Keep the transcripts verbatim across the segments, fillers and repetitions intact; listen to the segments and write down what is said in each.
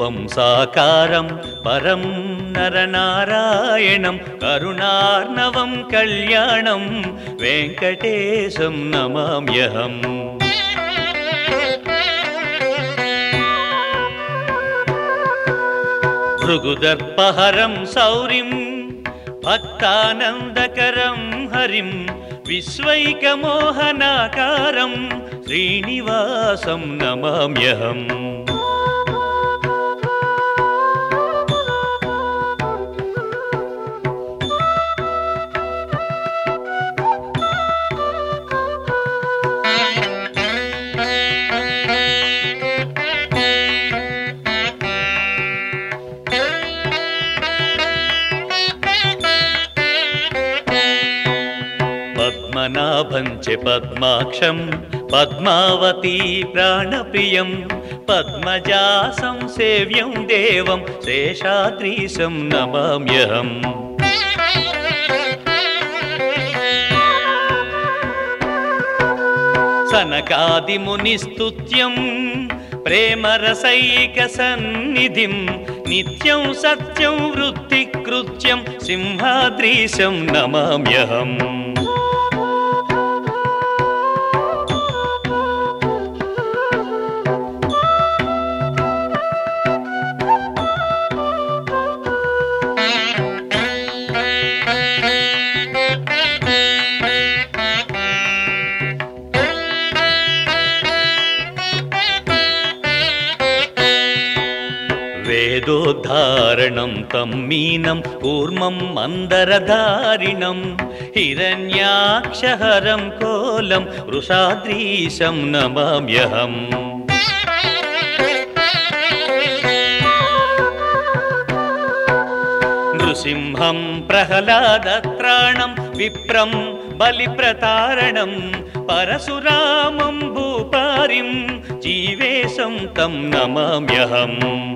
రూపం సాకారం పరం నరనారాయణం కరుణార్ణవం కళ్యాణం వెంకటేశం నమామ్యహం. భృగుదర్పహరం శౌరిం భక్తానందకరం హరిం విశ్వైకమోహనాకారం శ్రీనివాసం నమామ్యహం. పద్మనాభం చ పద్మాక్షం పద్మావతీ ప్రాణప్రియం పద్మజాసం సేవ్యం దేవం శేషాద్రీశం నమామ్యహం. సనకాదిమునిస్తుత్యం ప్రేమరసైక సన్నిధిం నిత్యం సత్యం వృత్తికృత్యం సింహాద్రీశం నమామ్యహం. వేదోద్ధారణం తం మీనం కూర్మం మందరధారిణం హిరణ్యాక్షహరం కోలం వృషాద్రీశం నమామ్యహం. నృసింహం ప్రహ్లాదత్రాణం విప్రం బలిప్రతారణం పరశురామం భూపారిం జీవేశం తం నమామ్యహం.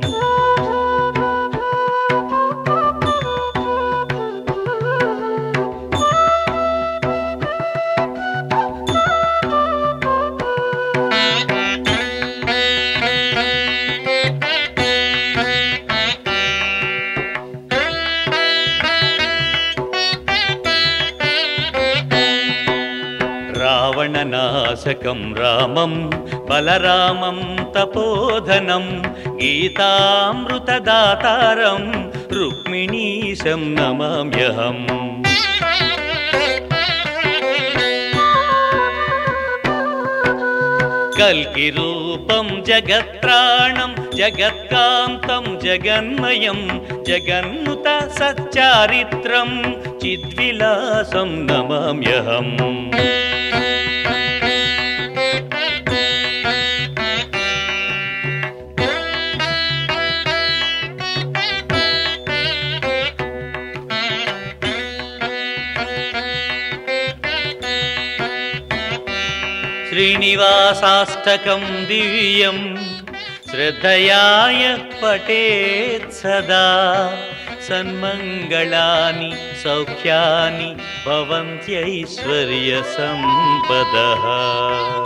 రావణనాశకం రామం బలరామం తపోధనం గీతామృతదాతారం రుక్మిణీశం నమామ్యహం. కల్కి రూపం జగత్రాణం జగత్కాంతం జగన్మయం జగన్నుత సచ్చారిత్రం చిద్విలాసం నమామ్యహం. శ్రీనివాసాష్టకం దివ్యం శ్రద్ధయాయ పఠేత్ సదా సన్మంగళాని సౌఖ్యాని భవంత్యైశ్వర్య సంపదః.